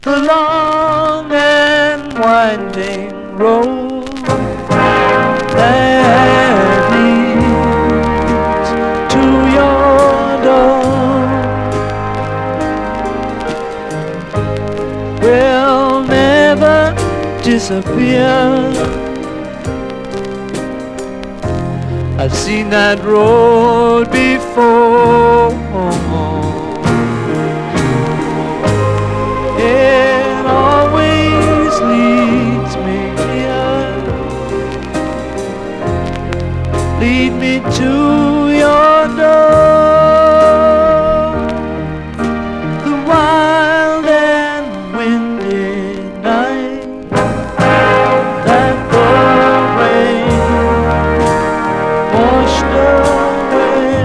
the long and winding road that leads to your door will never disappear. I've seen that road before. It always leads me here. Lead me to your door. The wild and windy night that the rain washed away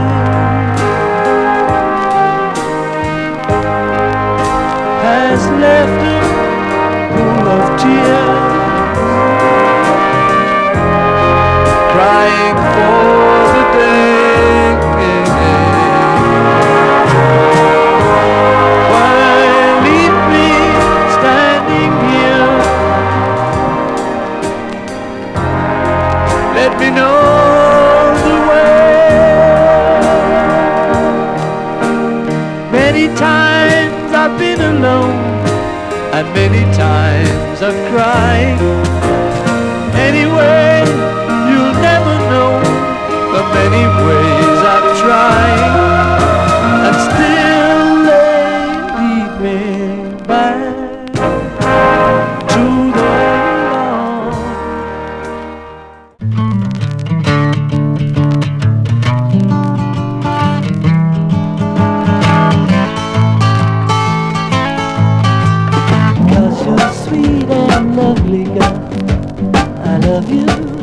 has left a pool of tears, crying for the day. Why leave me standing here? Let me know the way. Many times I've been alone, and many times I've cried. Anyway, you'll never know the many ways I've tried, and still they lead me back to the lawn. Cause you're sweet and lovely, girl, I love you.